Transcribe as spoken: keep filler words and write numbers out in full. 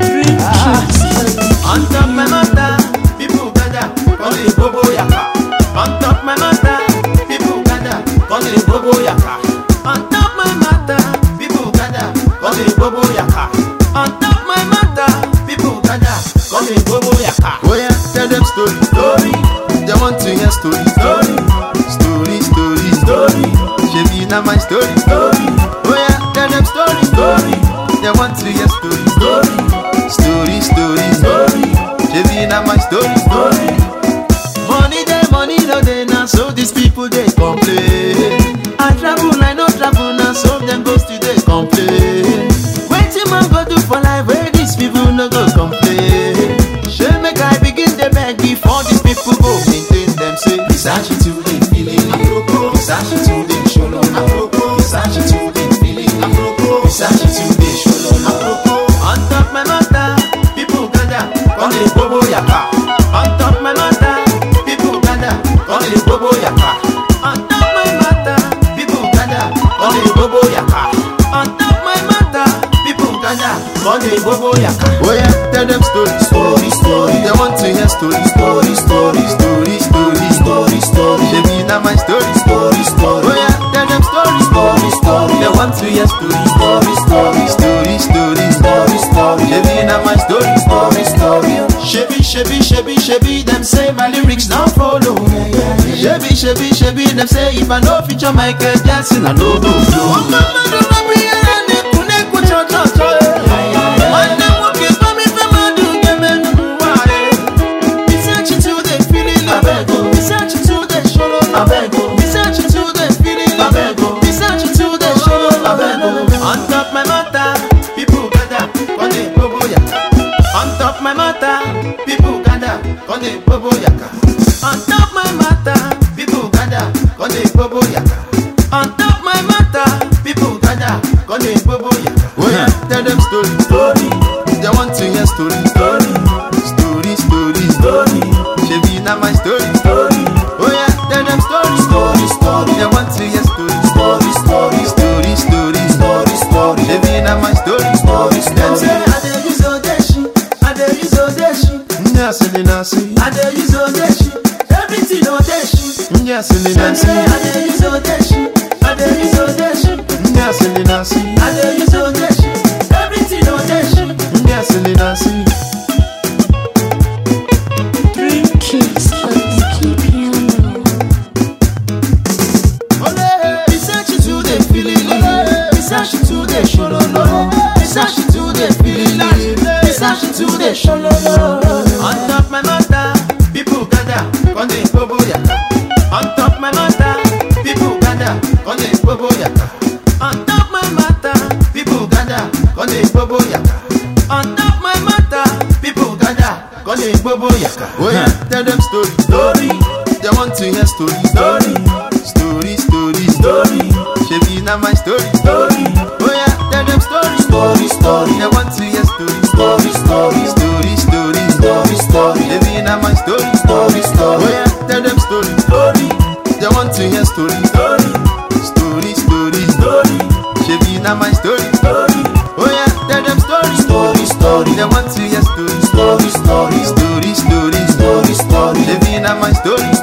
On top my matter, people gather, call it Bobo Yaka. On top my matter, people gather, call it Bobo Yaka. On top my matter, people gather, call it Bobo Yaka. On top my matter, people gather, call it Bobo Yaka. Oh yeah, tell them story, Story, they want to hear story, story, story, story, story, She be na my story, story, oh yeah, tell them story, story, they want to hear story, story, story, story, story, She be na my story, story. Money they, money no they now, so these people they complain. I travel, I no travel now, so them go still they complain. Waiting man go do for life, where these people no go complain. She make I begin the beg before these people go maintain them. Say, Versace to the feeling, Versace to the show, Versace to the feeling, Versace to the show. On top my matter, people gather, call it Bobo Yaka. On top my matter, people gather, call it Bobo Yaka. On top my matter, people gather, call it Bobo Yaka. On top my matter, people gather, call it Bobo Yaka. Oh yeah, tell them story, Story, story, they want to hear story, story, story, story, story, story, story, She be na my story, story, oh story, yeah, tell them story, story, story, they want to hear story, story, story, story, story, story, story, She be na my story, story, story. Shebi, shebi, shebi, shebi, them say my lyrics not follow. Shebi, shebi, shebi, them say if I no feature Michael Jackson, I no go flow. Oh mama, do not be a ne kune kucho cho cho. One day walking for me from my do get me no why. Versace to the feeling, I beg go. Versace to the show, I beg go. Versace to the feeling, I beg go. Versace to the show, I beg go. On top my matter, people gather, call it Bobo Yaka. On top my matter, people gather, call it Bobo Yaka. On top my matter, people gather, call it Bobo Yaka. On top my matter, people gather, call it Bobo Yaka. Oh yeah, tell them story, Story, they want to hear story, story, story, story, story, She be na my story, story, oh yeah, tell them story, story, story, they want to hear story, story, story, story, story, story, story. She be na my story, Story, Them story. say I dey use Odeshi, I dey use Odeshi, Nyasili nasi, I dey use Odeshi, everything Odeshi. Nyasili Them nasi, say I dey use Odeshi, I dey use Odeshi, Nyasili nasi, I dey use Odeshi, everything Odeshi. Nyasili nasi. Keys on the key piano. Versace to the feeling, Versace to the show, Versace to the feeling, Versace to the show. On top my matter, people gather, call it Bobo Yaka. On top my matter, people gather, call it Bobo Yaka. On top my matter, people gather, call it Bobo Yaka. On top my matter, people gather, call it Bobo Yaka. Oh yeah, tell them story, Story, they want to hear story, story, story, story, story, She be na my story, story, oh yeah, tell them story, story, story, they want to hear story, story, story, story, story, story, story, She be na my story, story, oh story, yeah, tell them story, story, they want to hear story, story, story, story, story, She be na my story, story, oh yeah, tell them story, story, story, they want to hear story, story, story, story, story, story, story, She be na my story.